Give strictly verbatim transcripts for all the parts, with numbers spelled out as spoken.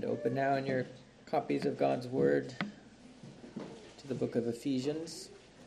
And open now in your copies of God's Word to the book of Ephesians.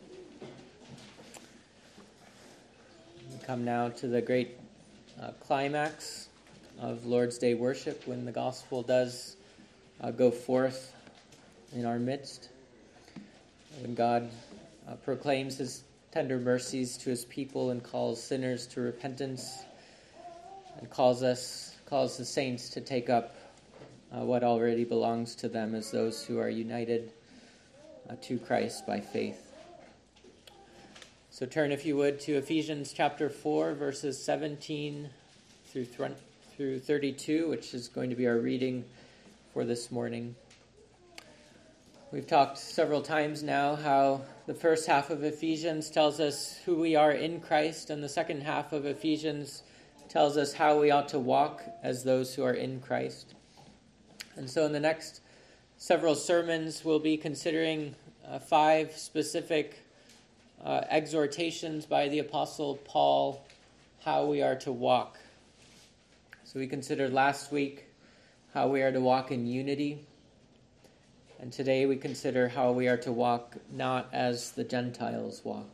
We come now to the great uh, climax of Lord's Day worship, when the gospel does uh, go forth in our midst. When God uh, proclaims his tender mercies to his people and calls sinners to repentance, and calls us, calls the saints to take up uh, what already belongs to them as those who are united uh, to Christ by faith. So turn, if you would, to Ephesians chapter four, verses seventeen through through thirty-two, which is going to be our reading for this morning. We've talked several times now how the first half of Ephesians tells us who we are in Christ, and the second half of Ephesians tells us how we ought to walk as those who are in Christ. And so in the next several sermons, we'll be considering uh, five specific uh, exhortations by the Apostle Paul, how we are to walk. So we considered last week how we are to walk in unity. And today we consider how we are to walk not as the Gentiles walk.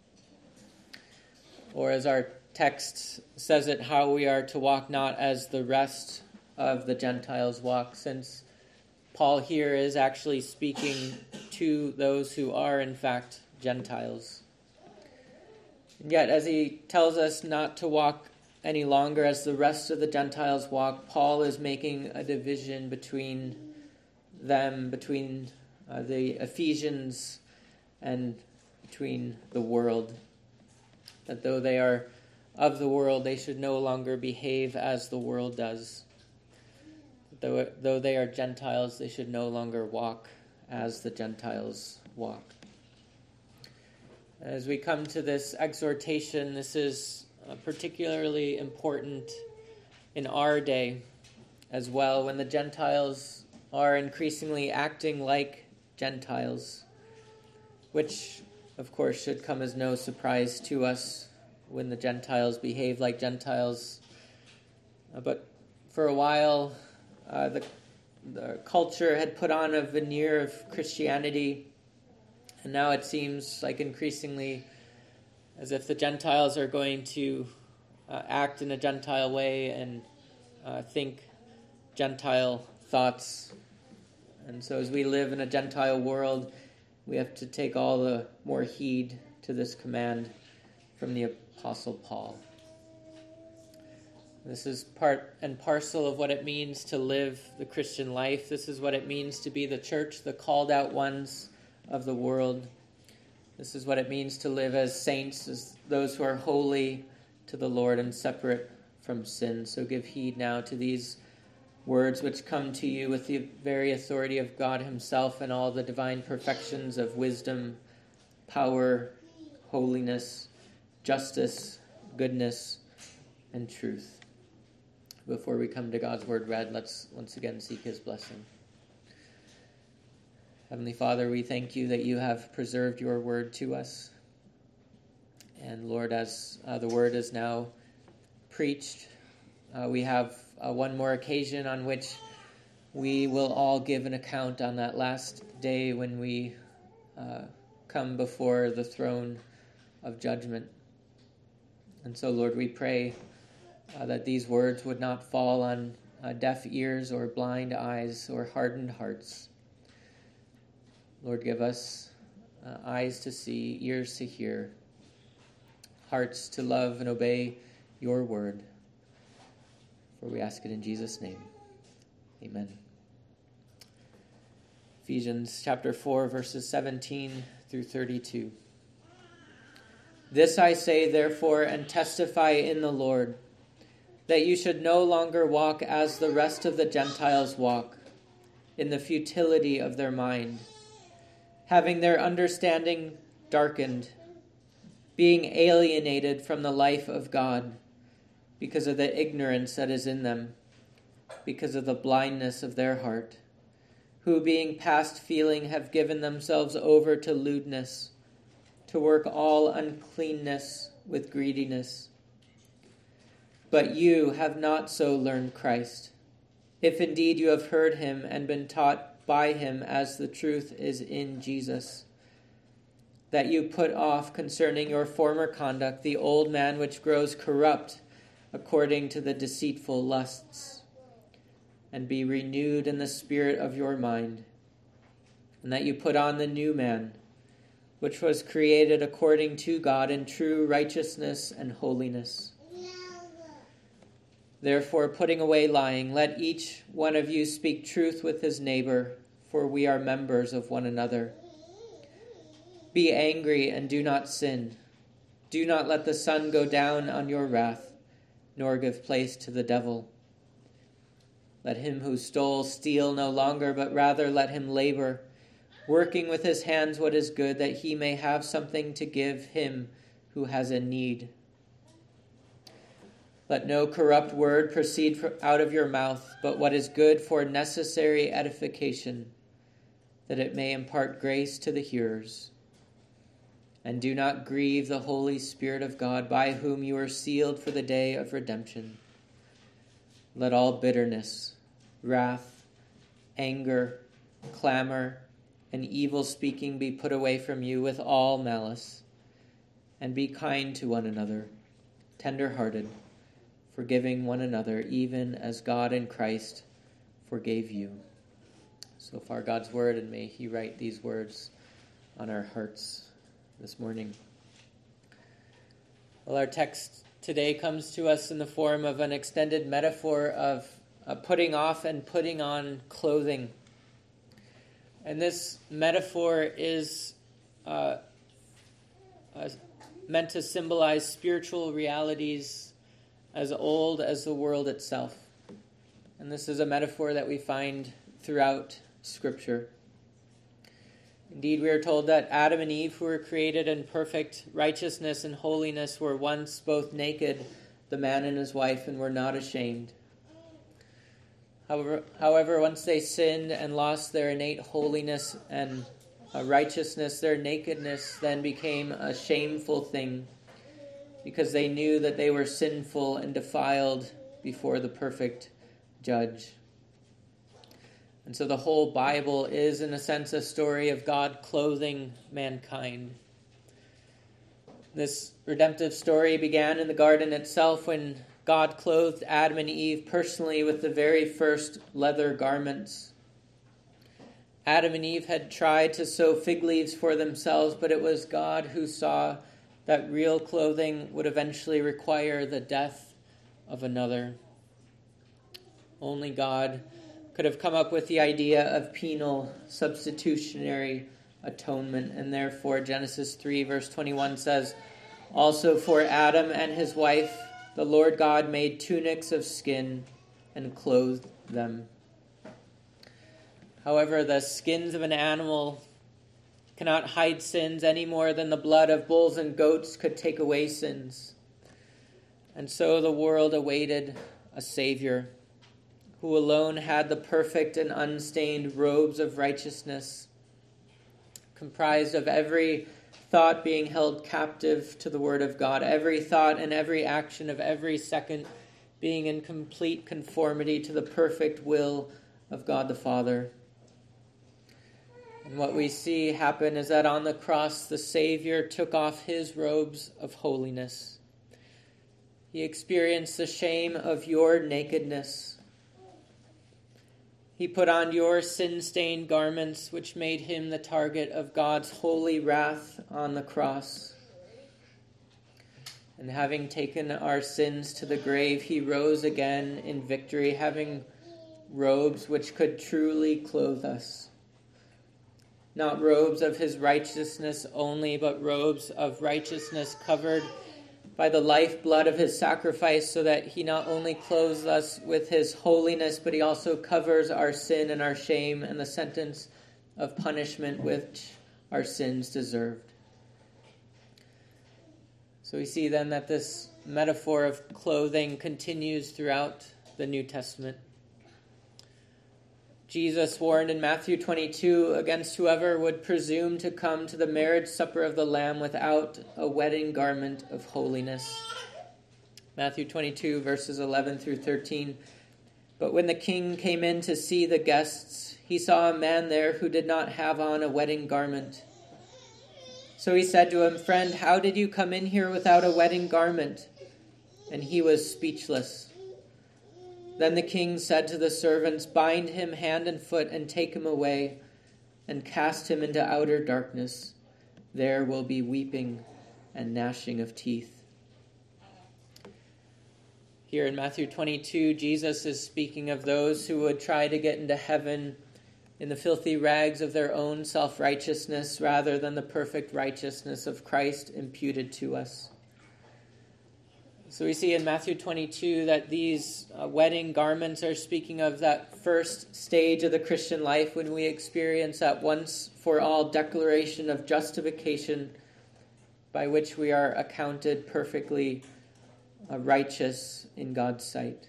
Or as our text says it, how we are to walk not as the rest of the Gentiles walk, since Paul here is actually speaking to those who are in fact Gentiles. And yet, as he tells us not to walk any longer as the rest of the Gentiles walk, Paul is making a division between them, between uh, the Ephesians and between the world. That though they are of the world, they should no longer behave as the world does. Though, though they are Gentiles, they should no longer walk as the Gentiles walk. As we come to this exhortation, this is uh, particularly important in our day as well, when the Gentiles are increasingly acting like Gentiles, which, of course, should come as no surprise to us when the Gentiles behave like Gentiles. Uh, but for a while, uh, the, the culture had put on a veneer of Christianity, and now it seems like increasingly as if the Gentiles are going to uh, act in a Gentile way and uh, think Gentile thoughts. And so as we live in a Gentile world, we have to take all the more heed to this command from the Apostle Paul. This is part and parcel of what it means to live the Christian life. This is what it means to be the church, the called out ones of the world. This is what it means to live as saints, as those who are holy to the Lord and separate from sin. So give heed now to these words which come to you with the very authority of God himself and all the divine perfections of wisdom, power, holiness, justice, goodness, and truth. Before we come to God's word read, let's once again seek his blessing. Heavenly Father, we thank you that you have preserved your word to us. And Lord, as uh, the word is now preached, uh, we have uh, one more occasion on which we will all give an account on that last day when we uh, come before the throne of judgment. And so, Lord, we pray uh, that these words would not fall on uh, deaf ears or blind eyes or hardened hearts. Lord, give us uh, eyes to see, ears to hear, hearts to love and obey your word. For we ask it in Jesus' name. Amen. Ephesians chapter four, verses seventeen through thirty-two. This I say, therefore, and testify in the Lord, that you should no longer walk as the rest of the Gentiles walk, in the futility of their mind, having their understanding darkened, being alienated from the life of God, because of the ignorance that is in them, because of the blindness of their heart, who being past feeling have given themselves over to lewdness, to work all uncleanness with greediness. But you have not so learned Christ, if indeed you have heard him and been taught by him as the truth is in Jesus, that you put off concerning your former conduct the old man which grows corrupt according to the deceitful lusts, and be renewed in the spirit of your mind, and that you put on the new man, which was created according to God in true righteousness and holiness. Therefore, putting away lying, let each one of you speak truth with his neighbor, for we are members of one another. Be angry and do not sin. Do not let the sun go down on your wrath, nor give place to the devil. Let him who stole steal no longer, but rather let him labor, working with his hands what is good, that he may have something to give him who has a need. Let no corrupt word proceed out of your mouth, but what is good for necessary edification, that it may impart grace to the hearers. And do not grieve the Holy Spirit of God, by whom you are sealed for the day of redemption. Let all bitterness, wrath, anger, clamor, and evil speaking be put away from you with all malice. And be kind to one another, tender-hearted, forgiving one another, even as God in Christ forgave you. So far, God's word, and may he write these words on our hearts this morning. Well, our text today comes to us in the form of an extended metaphor of uh, putting off and putting on clothing. And this metaphor is uh, uh, meant to symbolize spiritual realities as old as the world itself. And this is a metaphor that we find throughout Scripture. Indeed, we are told that Adam and Eve, who were created in perfect righteousness and holiness, were once both naked, the man and his wife, and were not ashamed. However, however, once they sinned and lost their innate holiness and uh, righteousness, their nakedness then became a shameful thing, because they knew that they were sinful and defiled before the perfect judge. And so the whole Bible is, in a sense, a story of God clothing mankind. This redemptive story began in the garden itself, when God clothed Adam and Eve personally with the very first leather garments. Adam and Eve had tried to sew fig leaves for themselves, but it was God who saw that real clothing would eventually require the death of another. Only God could have come up with the idea of penal substitutionary atonement, and therefore Genesis three verse twenty-one says, "Also for Adam and his wife the Lord God made tunics of skin and clothed them." However, the skins of an animal cannot hide sins any more than the blood of bulls and goats could take away sins. And so the world awaited a Savior who alone had the perfect and unstained robes of righteousness, comprised of every thought being held captive to the Word of God, every thought and every action of every second being in complete conformity to the perfect will of God the Father. And what we see happen is that on the cross, the Savior took off his robes of holiness. He experienced the shame of your nakedness. He put on your sin-stained garments, which made him the target of God's holy wrath on the cross. And having taken our sins to the grave, he rose again in victory, having robes which could truly clothe us. Not robes of his righteousness only, but robes of righteousness covered by the lifeblood of his sacrifice, so that he not only clothes us with his holiness, but he also covers our sin and our shame and the sentence of punishment which our sins deserved. So we see then that this metaphor of clothing continues throughout the New Testament. Jesus warned in Matthew twenty-two against whoever would presume to come to the marriage supper of the Lamb without a wedding garment of holiness. Matthew twenty-two, verses eleven through thirteen. But when the king came in to see the guests, he saw a man there who did not have on a wedding garment. So he said to him, "Friend, how did you come in here without a wedding garment?" And he was speechless. Then the king said to the servants, "Bind him hand and foot and take him away and cast him into outer darkness. There will be weeping and gnashing of teeth." Here in Matthew twenty-two, Jesus is speaking of those who would try to get into heaven in the filthy rags of their own self-righteousness rather than the perfect righteousness of Christ imputed to us. So we see in Matthew twenty-two that these uh, wedding garments are speaking of that first stage of the Christian life when we experience that once for all declaration of justification by which we are accounted perfectly uh, righteous in God's sight.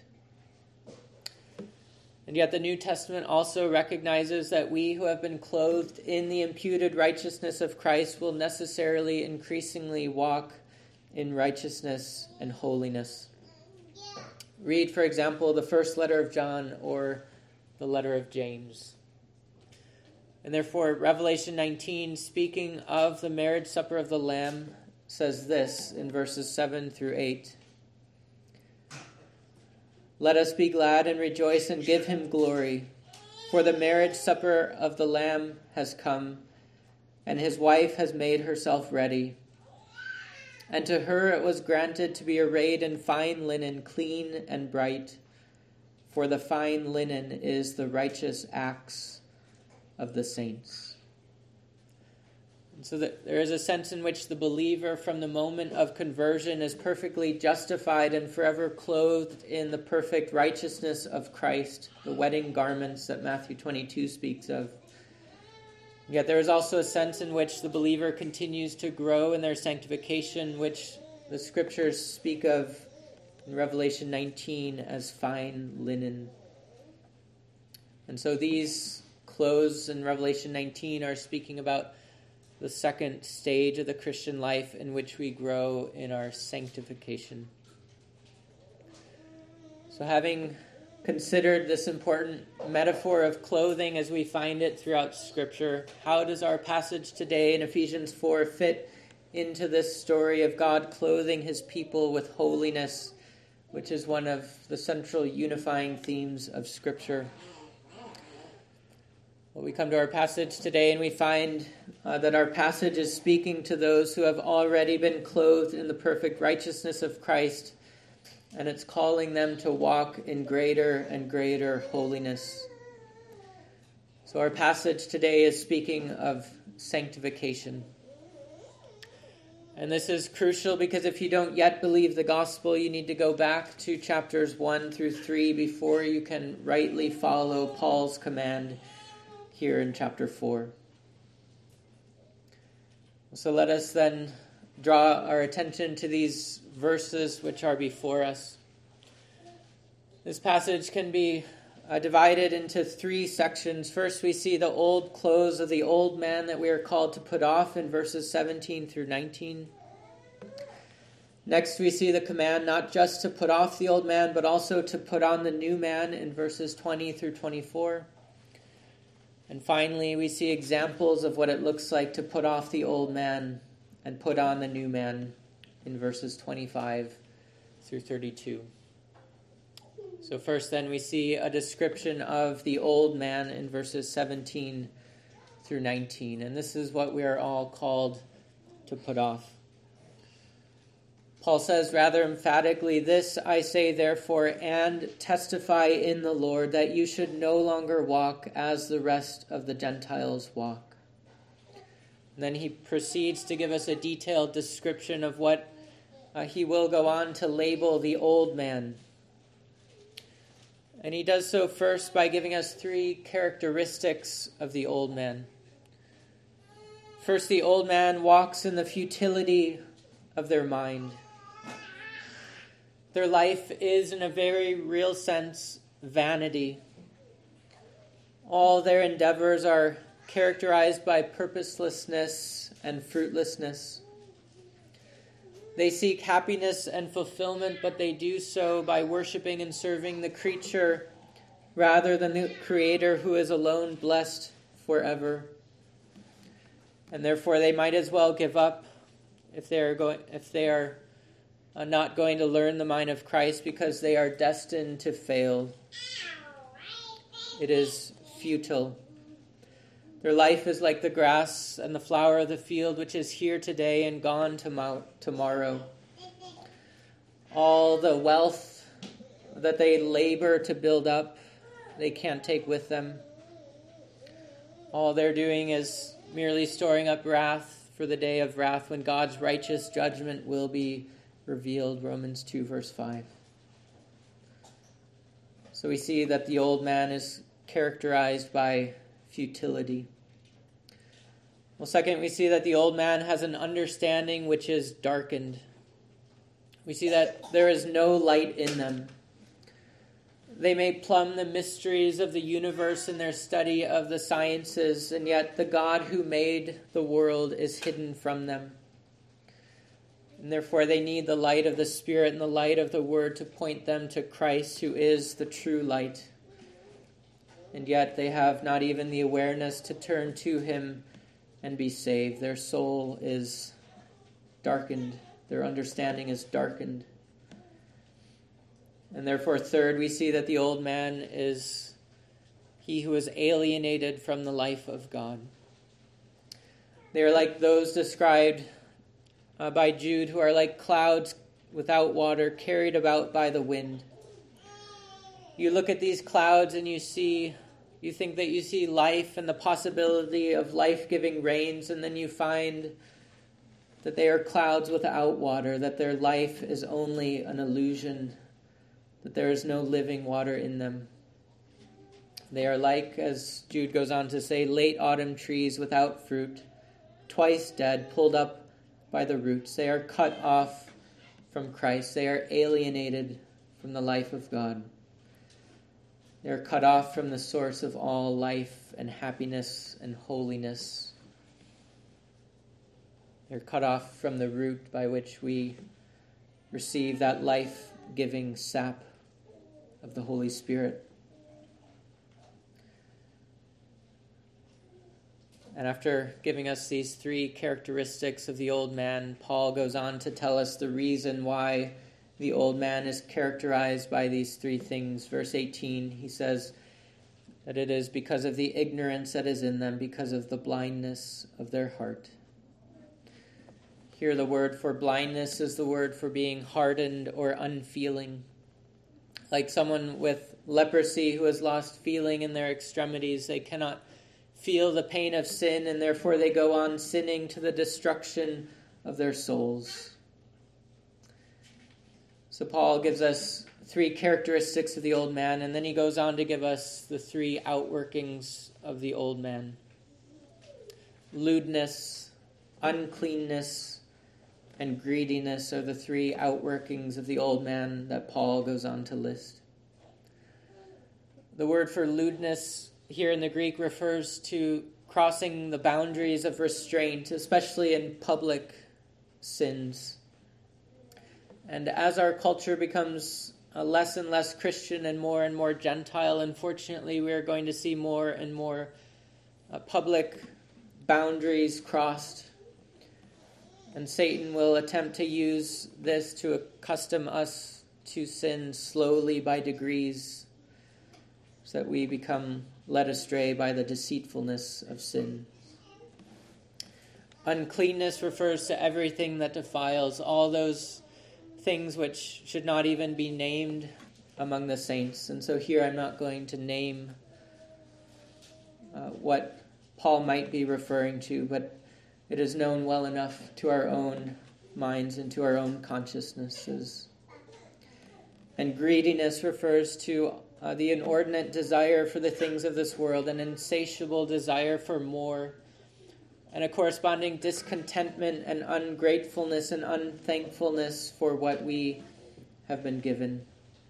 And yet the New Testament also recognizes that we who have been clothed in the imputed righteousness of Christ will necessarily increasingly walk in righteousness and holiness. Read, for example, the first letter of John or the letter of James. And therefore, Revelation nineteen, speaking of the marriage supper of the Lamb, says this in verses seven through eight. "Let us be glad and rejoice and give him glory, for the marriage supper of the Lamb has come, and his wife has made herself ready. And to her it was granted to be arrayed in fine linen, clean and bright, for the fine linen is the righteous acts of the saints." And so that there is a sense in which the believer from the moment of conversion is perfectly justified and forever clothed in the perfect righteousness of Christ, the wedding garments that Matthew twenty-two speaks of. Yet there is also a sense in which the believer continues to grow in their sanctification, which the scriptures speak of in Revelation nineteen as fine linen. And so these clothes in Revelation nineteen are speaking about the second stage of the Christian life in which we grow in our sanctification. So having considered this important metaphor of clothing as we find it throughout Scripture, how does our passage today in Ephesians four fit into this story of God clothing his people with holiness, which is one of the central unifying themes of Scripture? Well, we come to our passage today and we find uh, that our passage is speaking to those who have already been clothed in the perfect righteousness of Christ, and it's calling them to walk in greater and greater holiness. So our passage today is speaking of sanctification. And this is crucial because if you don't yet believe the gospel, you need to go back to chapters one through three before you can rightly follow Paul's command here in chapter four. So let us then draw our attention to these verses which are before us. This passage can be uh, divided into three sections. First, we see the old clothes of the old man that we are called to put off in verses seventeen through nineteen. Next, we see the command not just to put off the old man, but also to put on the new man in verses twenty through twenty-four. And finally, we see examples of what it looks like to put off the old man and put on the new man in verses twenty-five through thirty-two. So first then we see a description of the old man in verses seventeen through nineteen. And this is what we are all called to put off. Paul says rather emphatically, "This I say therefore, and testify in the Lord, that you should no longer walk as the rest of the Gentiles walk." And then he proceeds to give us a detailed description of what uh, he will go on to label the old man. And he does so first by giving us three characteristics of the old man. First, the old man walks in the futility of their mind. Their life is, in a very real sense, vanity. All their endeavors are characterized by purposelessness and fruitlessness. They seek happiness and fulfillment, but they do so by worshiping and serving the creature rather than the Creator who is alone blessed forever. And therefore they might as well give up if they are going if they are uh, not going to learn the mind of Christ, because they are destined to fail. It is futile. Their life is like the grass and the flower of the field, which is here today and gone tomorrow. All the wealth that they labor to build up, they can't take with them. All they're doing is merely storing up wrath for the day of wrath when God's righteous judgment will be revealed. Romans two, verse five. So we see that the old man is characterized by futility. Well, second, we see that the old man has an understanding which is darkened. We see that there is no light in them. They may plumb the mysteries of the universe in their study of the sciences, and yet the God who made the world is hidden from them. And therefore they need the light of the Spirit and the light of the Word to point them to Christ, who is the true light. And yet they have not even the awareness to turn to him and be saved. Their soul is darkened. Their understanding is darkened. And therefore, third, we see that the old man is he who is alienated from the life of God. They are like those described uh, by Jude, who are like clouds without water, carried about by the wind. You look at these clouds and you see, you think that you see life and the possibility of life-giving rains, and then you find that they are clouds without water, that their life is only an illusion, that there is no living water in them. They are like, as Jude goes on to say, late autumn trees without fruit, twice dead, pulled up by the roots. They are cut off from Christ. They are alienated from the life of God. They are cut off from the source of all life and happiness and holiness. They're cut off from the root by which we receive that life-giving sap of the Holy Spirit. And after giving us these three characteristics of the old man, Paul goes on to tell us the reason why the old man is characterized by these three things. Verse eighteen, he says that it is because of the ignorance that is in them, because of the blindness of their heart. Here the word for blindness is the word for being hardened or unfeeling. Like someone with leprosy who has lost feeling in their extremities, they cannot feel the pain of sin, and therefore they go on sinning to the destruction of their souls. So Paul gives us three characteristics of the old man, and then he goes on to give us the three outworkings of the old man. Lewdness, uncleanness, and greediness are the three outworkings of the old man that Paul goes on to list. The word for lewdness here in the Greek refers to crossing the boundaries of restraint, especially in public sins. And as our culture becomes less and less Christian and more and more Gentile, unfortunately, we are going to see more and more uh, public boundaries crossed. And Satan will attempt to use this to accustom us to sin slowly by degrees, so that we become led astray by the deceitfulness of sin. Uncleanness refers to everything that defiles, all those things which should not even be named among the saints. And so here I'm not going to name uh, what Paul might be referring to, but it is known well enough to our own minds and to our own consciousnesses. And greediness refers to uh, the inordinate desire for the things of this world, an insatiable desire for more, and a corresponding discontentment and ungratefulness and unthankfulness for what we have been given.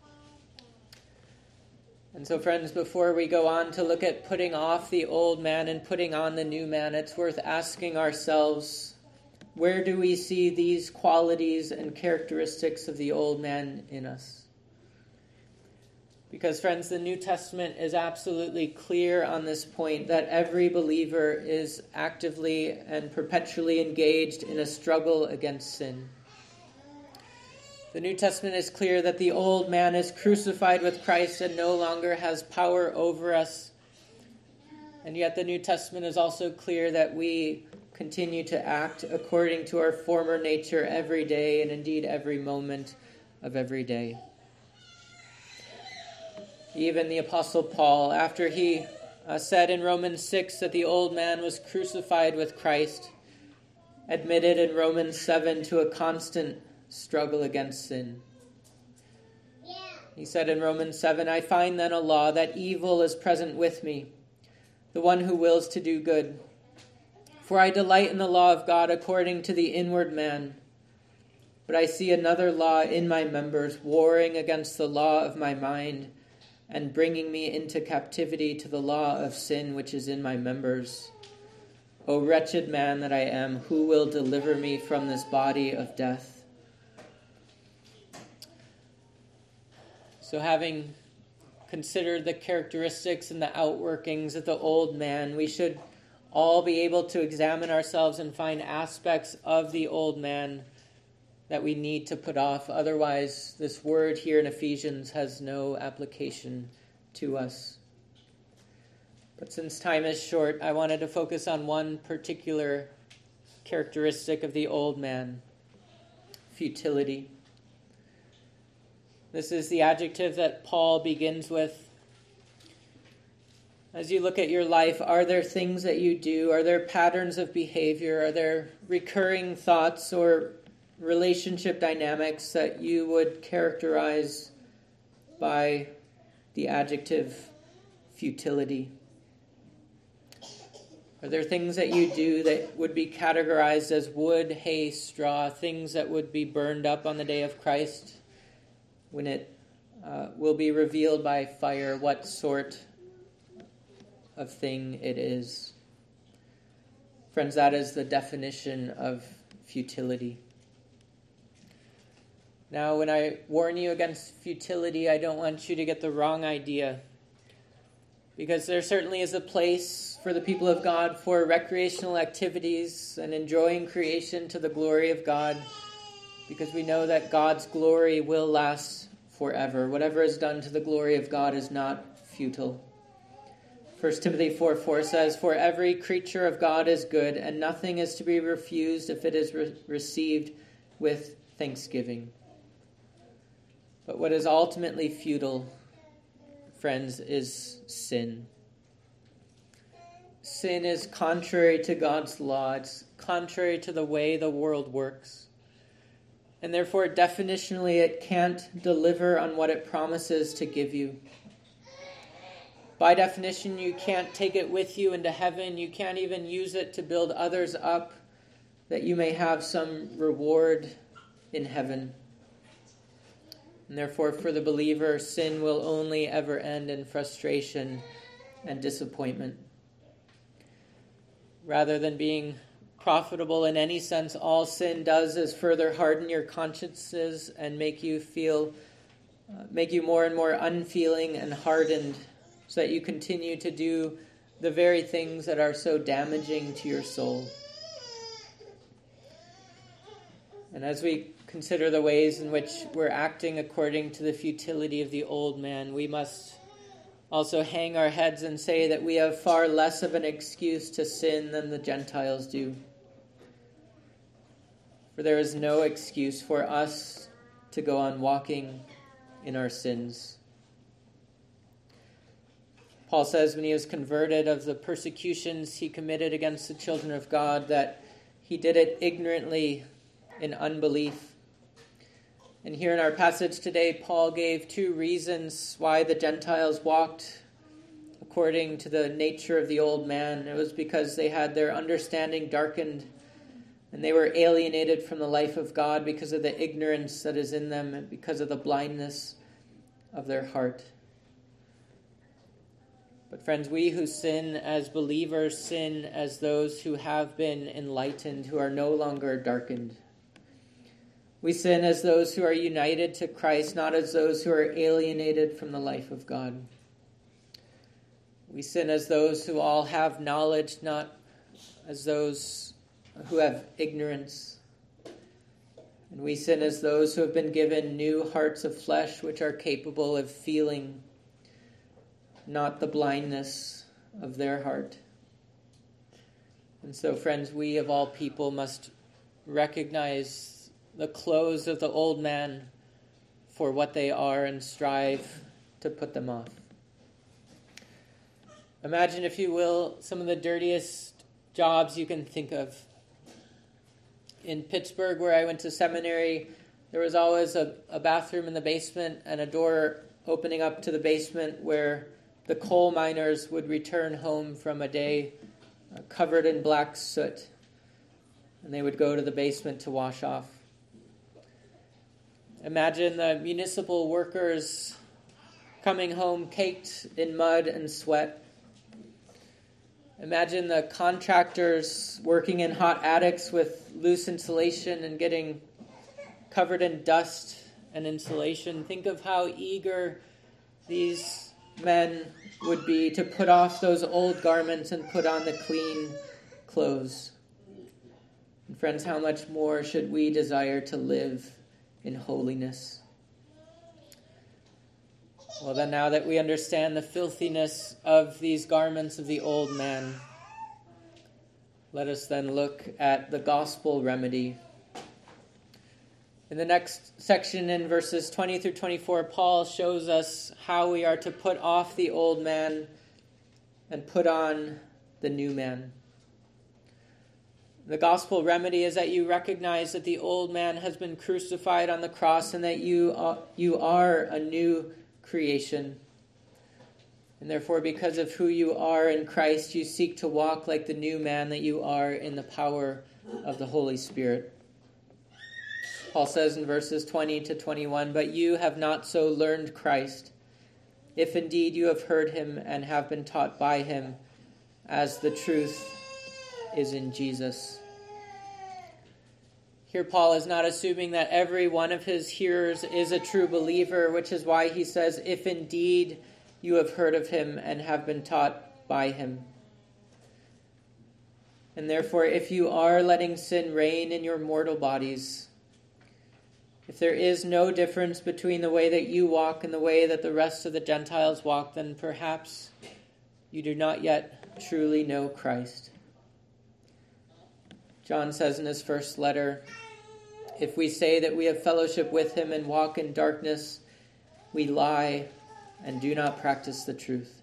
And so, friends, before we go on to look at putting off the old man and putting on the new man, it's worth asking ourselves, where do we see these qualities and characteristics of the old man in us? Because, friends, the New Testament is absolutely clear on this point, that every believer is actively and perpetually engaged in a struggle against sin. The New Testament is clear that the old man is crucified with Christ and no longer has power over us. And yet the New Testament is also clear that we continue to act according to our former nature every day, and indeed every moment of every day. Even the Apostle Paul, after he uh, said in Romans six that the old man was crucified with Christ, admitted in Romans seven to a constant struggle against sin. Yeah. He said in Romans seven, I find then a law that evil is present with me, the one who wills to do good. For I delight in the law of God according to the inward man. But I see another law in my members, warring against the law of my mind, and bringing me into captivity to the law of sin which is in my members. O wretched man that I am, who will deliver me from this body of death? So having considered the characteristics and the outworkings of the old man, we should all be able to examine ourselves and find aspects of the old man that we need to put off. Otherwise, this word here in Ephesians has no application to us. But since time is short, I wanted to focus on one particular characteristic of the old man: futility. This is the adjective that Paul begins with. As you look at your life, are there things that you do? Are there patterns of behavior? Are there recurring thoughts or relationship dynamics that you would characterize by the adjective futility? Are there things that you do that would be categorized as wood, hay, straw, things that would be burned up on the day of Christ when it uh, will be revealed by fire what sort of thing it is? Friends, that is the definition of futility. Now, when I warn you against futility, I don't want you to get the wrong idea, because there certainly is a place for the people of God for recreational activities and enjoying creation to the glory of God, because we know that God's glory will last forever. Whatever is done to the glory of God is not futile. First Timothy four four says, For every creature of God is good, and nothing is to be refused if it is re- received with thanksgiving. But what is ultimately futile, friends, is sin. Sin is contrary to God's law. It's contrary to the way the world works. And therefore, definitionally, it can't deliver on what it promises to give you. By definition, you can't take it with you into heaven. You can't even use it to build others up, that you may have some reward in heaven. And therefore, for the believer, sin will only ever end in frustration and disappointment. Rather than being profitable in any sense, all sin does is further harden your consciences and make you feel, uh, make you more and more unfeeling and hardened, so that you continue to do the very things that are so damaging to your soul. And as we consider the ways in which we're acting according to the futility of the old man, we must also hang our heads and say that we have far less of an excuse to sin than the Gentiles do. For there is no excuse for us to go on walking in our sins. Paul says when he was converted of the persecutions he committed against the children of God, that he did it ignorantly in unbelief. And here in our passage today, Paul gave two reasons why the Gentiles walked according to the nature of the old man. It was because they had their understanding darkened, and they were alienated from the life of God because of the ignorance that is in them and because of the blindness of their heart. But friends, we who sin as believers sin as those who have been enlightened, who are no longer darkened. We sin as those who are united to Christ, not as those who are alienated from the life of God. We sin as those who all have knowledge, not as those who have ignorance. And we sin as those who have been given new hearts of flesh, which are capable of feeling, not the blindness of their heart. And so, friends, we of all people must recognize the clothes of the old man for what they are and strive to put them off. Imagine, if you will, some of the dirtiest jobs you can think of. In Pittsburgh, where I went to seminary, there was always a, a bathroom in the basement and a door opening up to the basement where the coal miners would return home from a day uh, covered in black soot. And they would go to the basement to wash off. Imagine the municipal workers coming home caked in mud and sweat. Imagine the contractors working in hot attics with loose insulation and getting covered in dust and insulation. Think of how eager these men would be to put off those old garments and put on the clean clothes. And friends, how much more should we desire to live in holiness? Well, then, now that we understand the filthiness of these garments of the old man, let us then look at the gospel remedy. In the next section, in verses twenty through twenty-four, Paul shows us how we are to put off the old man and put on the new man. The gospel remedy is that you recognize that the old man has been crucified on the cross and that you are, you are a new creation. And therefore, because of who you are in Christ, you seek to walk like the new man that you are in the power of the Holy Spirit. Paul says in verses twenty to twenty-one, "But you have not so learned Christ, if indeed you have heard him and have been taught by him, as the truth is in Jesus." Here Paul is not assuming that every one of his hearers is a true believer, which is why he says, "If indeed you have heard of him and have been taught by him." And therefore, if you are letting sin reign in your mortal bodies, if there is no difference between the way that you walk and the way that the rest of the Gentiles walk, then perhaps you do not yet truly know Christ. John says in his first letter, "If we say that we have fellowship with him and walk in darkness, we lie and do not practice the truth."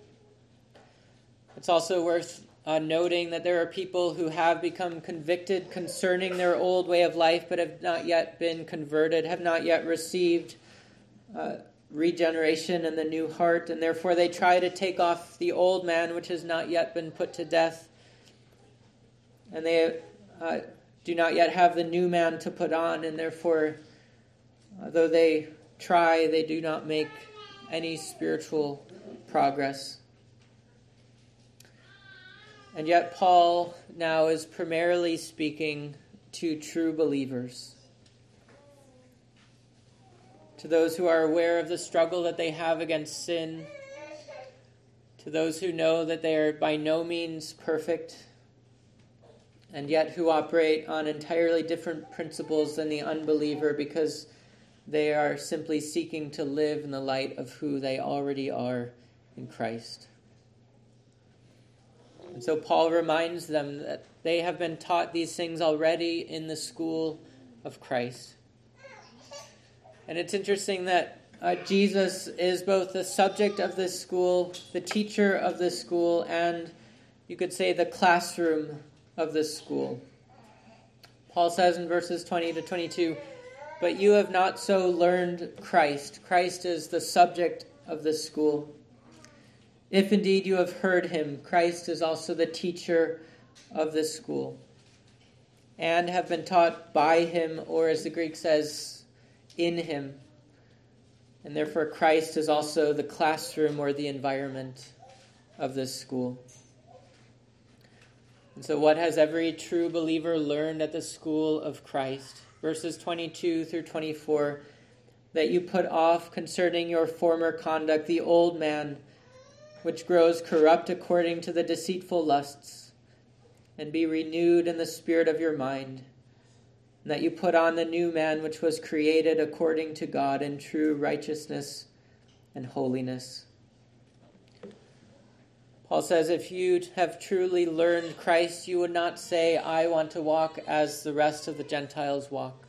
It's also worth uh, noting that there are people who have become convicted concerning their old way of life, but have not yet been converted, have not yet received uh, regeneration and the new heart, and therefore they try to take off the old man, which has not yet been put to death, and they uh, do not yet have the new man to put on, and therefore, uh, though they try, they do not make any spiritual progress. And yet Paul now is primarily speaking to true believers, to those who are aware of the struggle that they have against sin, to those who know that they are by no means perfect, and yet who operate on entirely different principles than the unbeliever, because they are simply seeking to live in the light of who they already are in Christ. And so Paul reminds them that they have been taught these things already in the school of Christ. And it's interesting that uh, Jesus is both the subject of this school, the teacher of this school, and you could say the classroom of this school. Paul says in verses twenty to twenty-two, "But you have not so learned Christ." Christ is the subject of this school. "If indeed you have heard him," Christ is also the teacher of this school, "and have been taught by him," or as the Greek says, in him. And therefore Christ is also the classroom or the environment of this school. And so what has every true believer learned at the school of Christ? verses twenty-two through twenty-four, that you put off concerning your former conduct the old man, which grows corrupt according to the deceitful lusts, and be renewed in the spirit of your mind, and that you put on the new man, which was created according to God in true righteousness and holiness. Paul says, if you have truly learned Christ, you would not say, I want to walk as the rest of the Gentiles walk.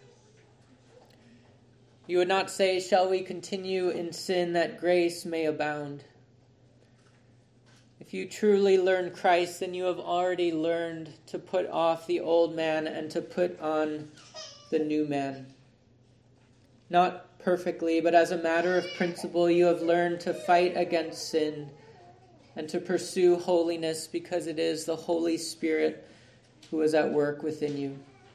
You would not say, shall we continue in sin that grace may abound? If you truly learn Christ, then you have already learned to put off the old man and to put on the new man. Not perfectly, but as a matter of principle, you have learned to fight against sin and to pursue holiness, because it is the Holy Spirit who is at work within you.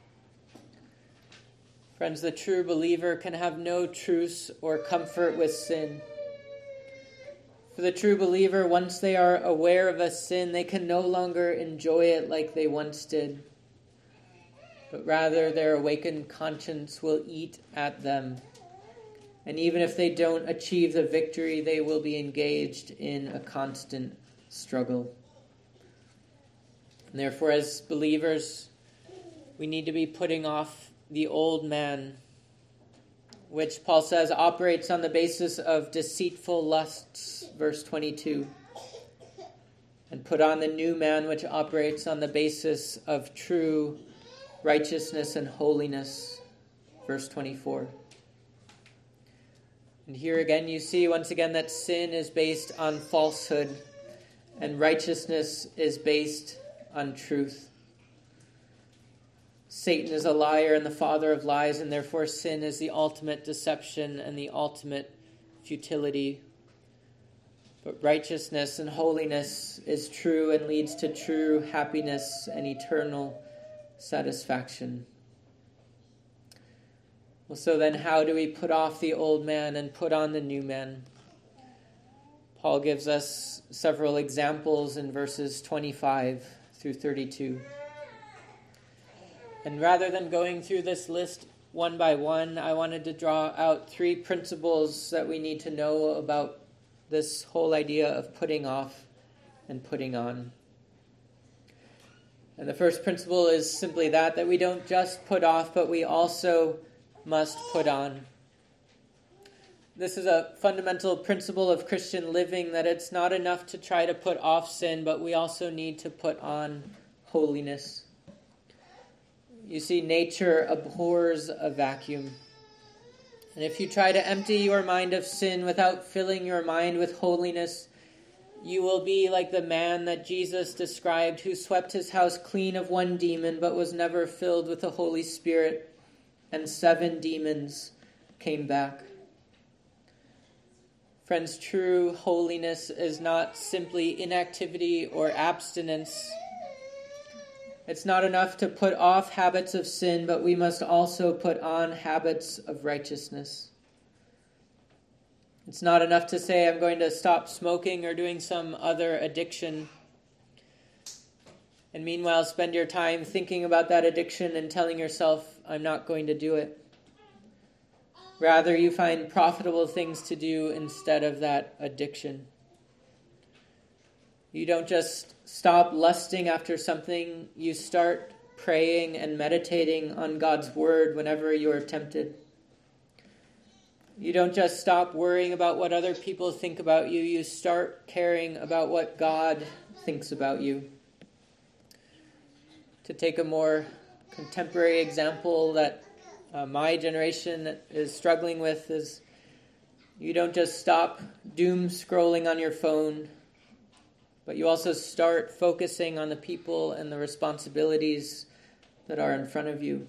Friends, the true believer can have no truce or comfort with sin. For the true believer, once they are aware of a sin, they can no longer enjoy it like they once did, but rather their awakened conscience will eat at them. And even if they don't achieve the victory, they will be engaged in a constant struggle. And therefore, as believers, we need to be putting off the old man, which Paul says operates on the basis of deceitful lusts, verse twenty-two, and put on the new man, which operates on the basis of true righteousness and holiness, verse twenty-four. And here again you see once again that sin is based on falsehood and righteousness is based on truth. Satan is a liar and the father of lies, and therefore sin is the ultimate deception and the ultimate futility. But righteousness and holiness is true and leads to true happiness and eternal satisfaction. Well, so then how do we put off the old man and put on the new man? Paul gives us several examples in verses twenty-five through thirty-two. And rather than going through this list one by one, I wanted to draw out three principles that we need to know about this whole idea of putting off and putting on. And the first principle is simply that, that we don't just put off, but we also must put on. This is a fundamental principle of Christian living, that it's not enough to try to put off sin, but we also need to put on holiness. You see, nature abhors a vacuum. And if you try to empty your mind of sin without filling your mind with holiness, you will be like the man that Jesus described, who swept his house clean of one demon, but was never filled with the Holy Spirit, and seven demons came back. Friends, true holiness is not simply inactivity or abstinence. It's not enough to put off habits of sin, but we must also put on habits of righteousness. It's not enough to say, I'm going to stop smoking or doing some other addiction, and meanwhile spend your time thinking about that addiction and telling yourself, I'm not going to do it. Rather, you find profitable things to do instead of that addiction. You don't just stop lusting after something, you start praying and meditating on God's word whenever you are tempted. You don't just stop worrying about what other people think about you, you start caring about what God thinks about you. To take a more contemporary example that uh, my generation is struggling with is, you don't just stop doom scrolling on your phone, but you also start focusing on the people and the responsibilities that are in front of you.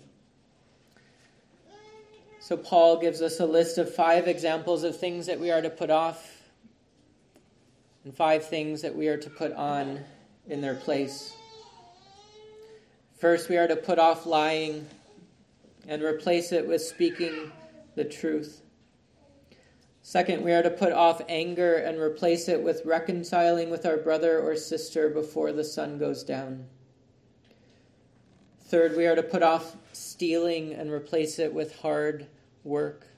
So Paul gives us a list of five examples of things that we are to put off and five things that we are to put on in their place. First, we are to put off lying and replace it with speaking the truth. Second, we are to put off anger and replace it with reconciling with our brother or sister before the sun goes down. Third, we are to put off stealing and replace it with hard work.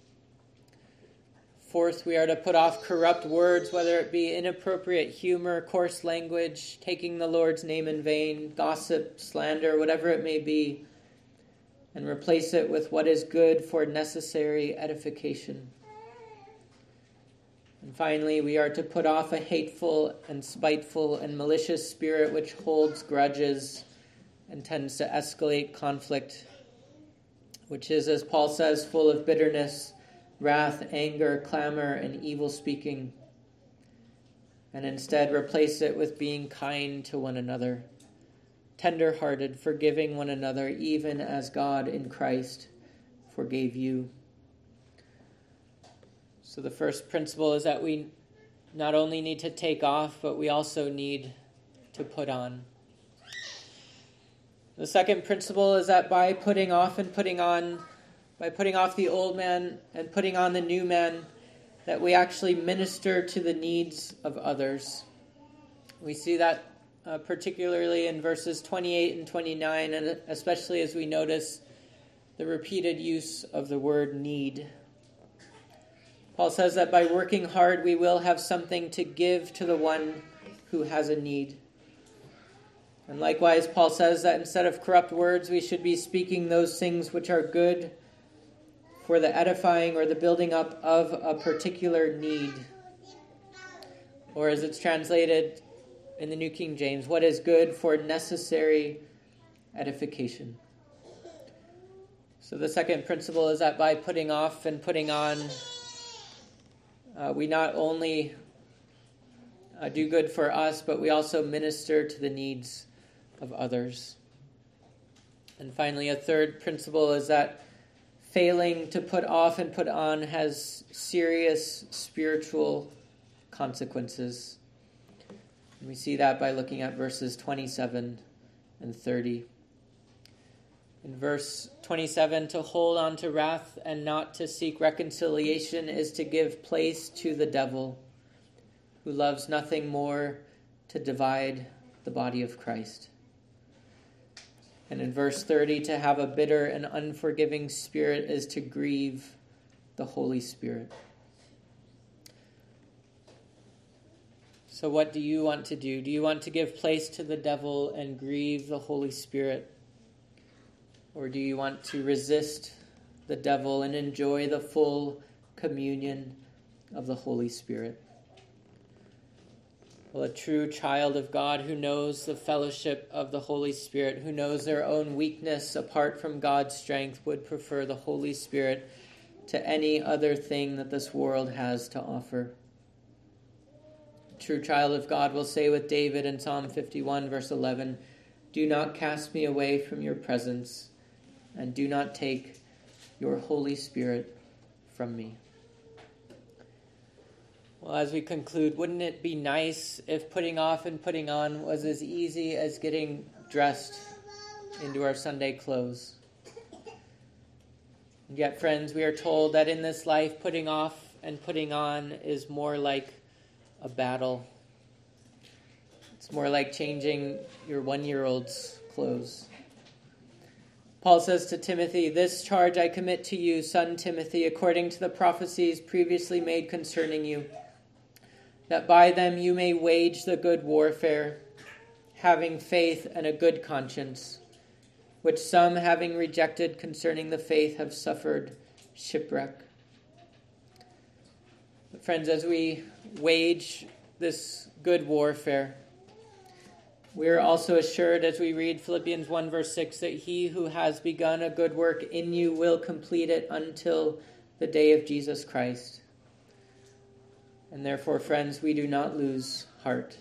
Fourth, we are to put off corrupt words, whether it be inappropriate humor, coarse language, taking the Lord's name in vain, gossip, slander, whatever it may be, and replace it with what is good for necessary edification. And finally, we are to put off a hateful and spiteful and malicious spirit which holds grudges and tends to escalate conflict, which is, as Paul says, full of bitterness, wrath, anger, clamor, and evil speaking, and instead replace it with being kind to one another, tender-hearted, forgiving one another, even as God in Christ forgave you. So the first principle is that we not only need to take off, but we also need to put on. The second principle is that by putting off and putting on, by putting off the old man and putting on the new man, that we actually minister to the needs of others. We see that uh, particularly in verses twenty-eight and twenty-nine, and especially as we notice the repeated use of the word need. Paul says that by working hard, we will have something to give to the one who has a need. And likewise, Paul says that instead of corrupt words, we should be speaking those things which are good for the edifying or the building up of a particular need. Or as it's translated in the New King James, what is good for necessary edification. So the second principle is that by putting off and putting on, uh, we not only uh, do good for us, but we also minister to the needs of others. And finally, a third principle is that failing to put off and put on has serious spiritual consequences. And we see that by looking at verses twenty-seven and thirty. In verse twenty-seven, to hold on to wrath and not to seek reconciliation is to give place to the devil, who loves nothing more to divide the body of Christ. And in verse thirty, to have a bitter and unforgiving spirit is to grieve the Holy Spirit. So what do you want to do? Do you want to give place to the devil and grieve the Holy Spirit? Or do you want to resist the devil and enjoy the full communion of the Holy Spirit? Well, a true child of God who knows the fellowship of the Holy Spirit, who knows their own weakness apart from God's strength, would prefer the Holy Spirit to any other thing that this world has to offer. A true child of God will say with David in Psalm fifty-one, verse eleven, "Do not cast me away from your presence, and do not take your Holy Spirit from me." Well, as we conclude, wouldn't it be nice if putting off and putting on was as easy as getting dressed into our Sunday clothes? And yet, friends, we are told that in this life, putting off and putting on is more like a battle. It's more like changing your one-year-old's clothes. Paul says to Timothy, "This charge I commit to you, son Timothy, according to the prophecies previously made concerning you, that by them you may wage the good warfare, having faith and a good conscience, which some, having rejected concerning the faith, have suffered shipwreck." But friends, as we wage this good warfare, we are also assured, as we read Philippians one, verse six, that he who has begun a good work in you will complete it until the day of Jesus Christ. And therefore, friends, we do not lose heart.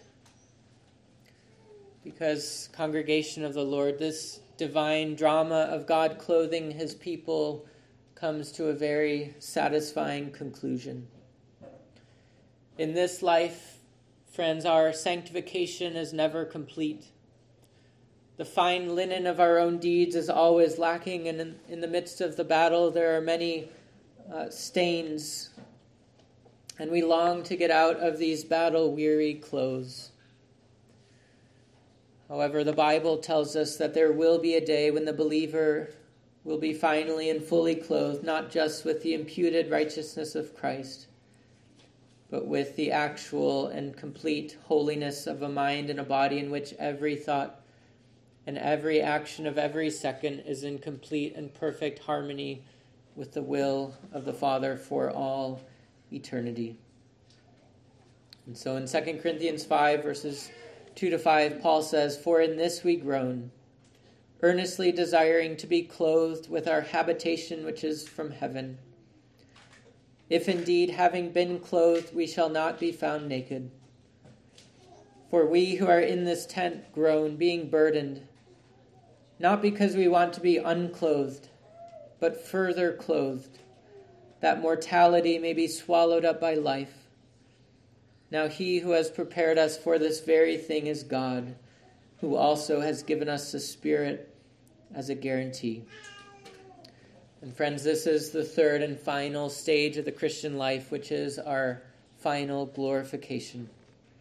Because, congregation of the Lord, this divine drama of God clothing his people comes to a very satisfying conclusion. In this life, friends, our sanctification is never complete. The fine linen of our own deeds is always lacking, and in, in the midst of the battle there are many uh, stains, and we long to get out of these battle-weary clothes. However, the Bible tells us that there will be a day when the believer will be finally and fully clothed, not just with the imputed righteousness of Christ, but with the actual and complete holiness of a mind and a body in which every thought and every action of every second is in complete and perfect harmony with the will of the Father for all eternity. And so in Second Corinthians five, verses two to five, Paul says, "For in this we groan, earnestly desiring to be clothed with our habitation which is from heaven. If indeed, having been clothed, we shall not be found naked. For we who are in this tent groan, being burdened, not because we want to be unclothed, but further clothed, that mortality may be swallowed up by life. Now he who has prepared us for this very thing is God, who also has given us the Spirit as a guarantee." And friends, this is the third and final stage of the Christian life, which is our final glorification.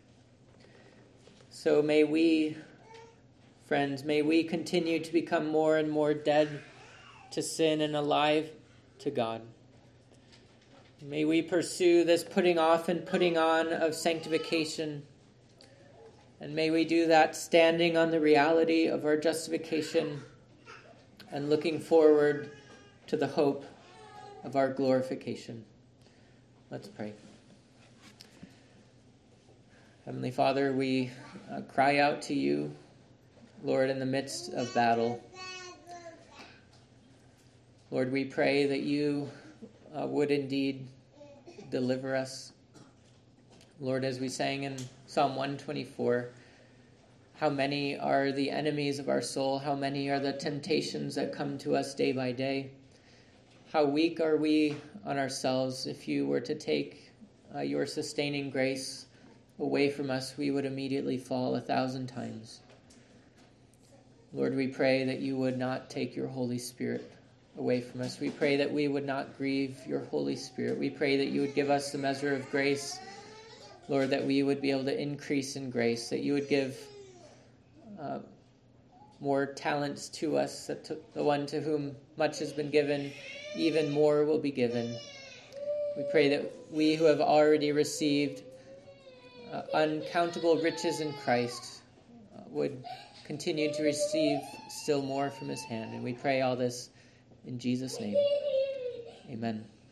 So may we, friends, may we continue to become more and more dead to sin and alive to God. May we pursue this putting off and putting on of sanctification. And may we do that standing on the reality of our justification and looking forward to the hope of our glorification. Let's pray. Heavenly Father, we uh, cry out to you, Lord, in the midst of battle. Lord, we pray that you uh, would indeed deliver us. Lord, as we sang in Psalm one twenty-four, how many are the enemies of our soul? How many are the temptations that come to us day by day? How weak are we on ourselves? If you were to take uh, your sustaining grace away from us, we would immediately fall a thousand times. Lord, we pray that you would not take your Holy Spirit away from us. We pray that we would not grieve your Holy Spirit. We pray that you would give us the measure of grace, Lord, that we would be able to increase in grace, that you would give uh, more talents to us, that to, the one to whom much has been given, even more will be given. We pray that we who have already received uh, uncountable riches in Christ uh, would continue to receive still more from his hand. And we pray all this in Jesus' name. Amen.